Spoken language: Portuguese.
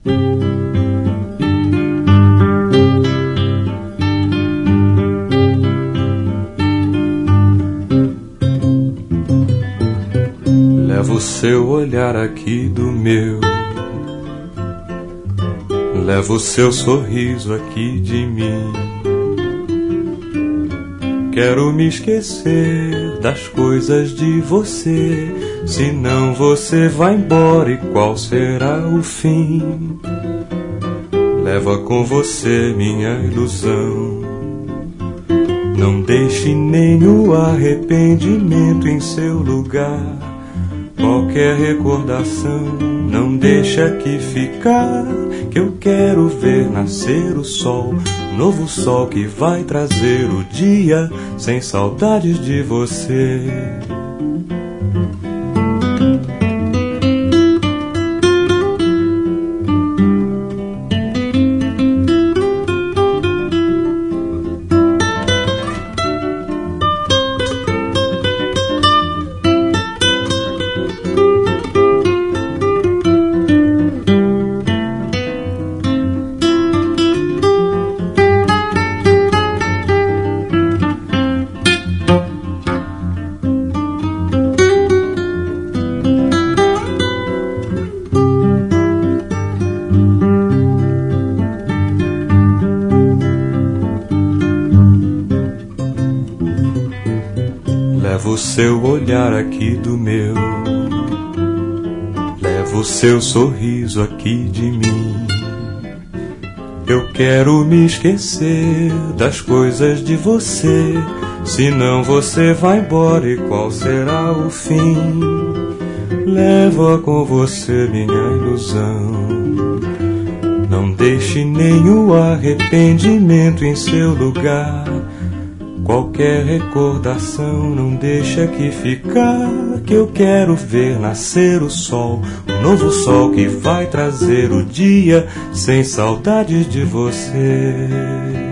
Leva o seu olhar aqui do meu, leva o seu sorriso aqui de mim. Quero me esquecer das coisas de você, senão você vai embora e qual será o fim? Leva com você minha ilusão, não deixe nem o arrependimento em seu lugar. Qualquer recordação não deixa aqui ficar, que eu quero ver nascer o sol, novo sol que vai trazer o dia, sem saudades de você. Leva o seu olhar aqui do meu, leva o seu sorriso aqui de mim. Eu quero me esquecer das coisas de você, senão você vai embora e qual será o fim? Leva com você minha ilusão, não deixe nem o arrependimento em seu lugar. Qualquer recordação não deixa aqui ficar, que eu quero ver nascer o sol, um novo sol que vai trazer o dia, sem saudades de você.